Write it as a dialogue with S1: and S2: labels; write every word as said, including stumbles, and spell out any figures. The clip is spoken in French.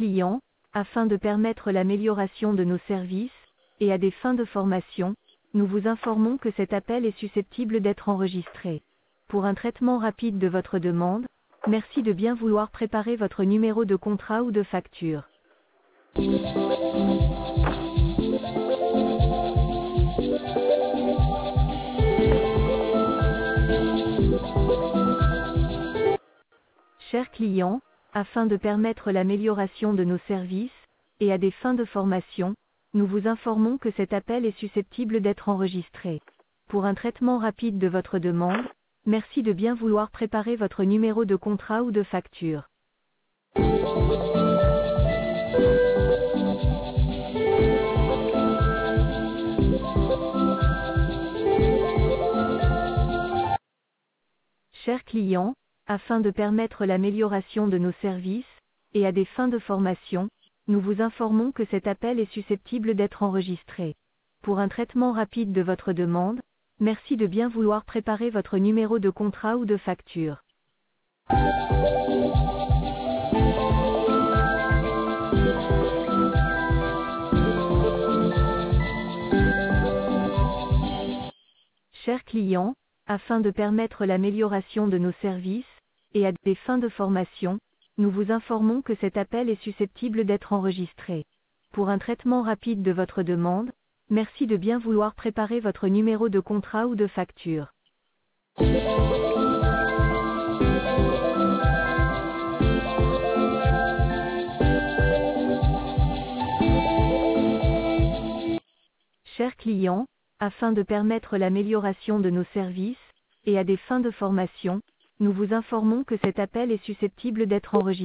S1: client, afin de permettre l'amélioration de nos services, et à des fins de formation, nous vous informons que cet appel est susceptible d'être enregistré. Pour un traitement rapide de votre demande, merci de bien vouloir préparer votre numéro de contrat ou de facture. Chers clients, afin de permettre l'amélioration de nos services, et à des fins de formation, nous vous informons que cet appel est susceptible d'être enregistré. Pour un traitement rapide de votre demande, merci de bien vouloir préparer votre numéro de contrat ou de facture. Chers clients, afin de permettre l'amélioration de nos services, et à des fins de formation, nous vous informons que cet appel est susceptible d'être enregistré. Pour un traitement rapide de votre demande, merci de bien vouloir préparer votre numéro de contrat ou de facture. Chers clients, afin de permettre l'amélioration de nos services, et à des fins de formation, nous vous informons que cet appel est susceptible d'être enregistré. Pour un traitement rapide de votre demande, merci de bien vouloir préparer votre numéro de contrat ou de facture. Chers clients, afin de permettre l'amélioration de nos services, et à des fins de formation, nous vous informons que cet appel est susceptible d'être enregistré.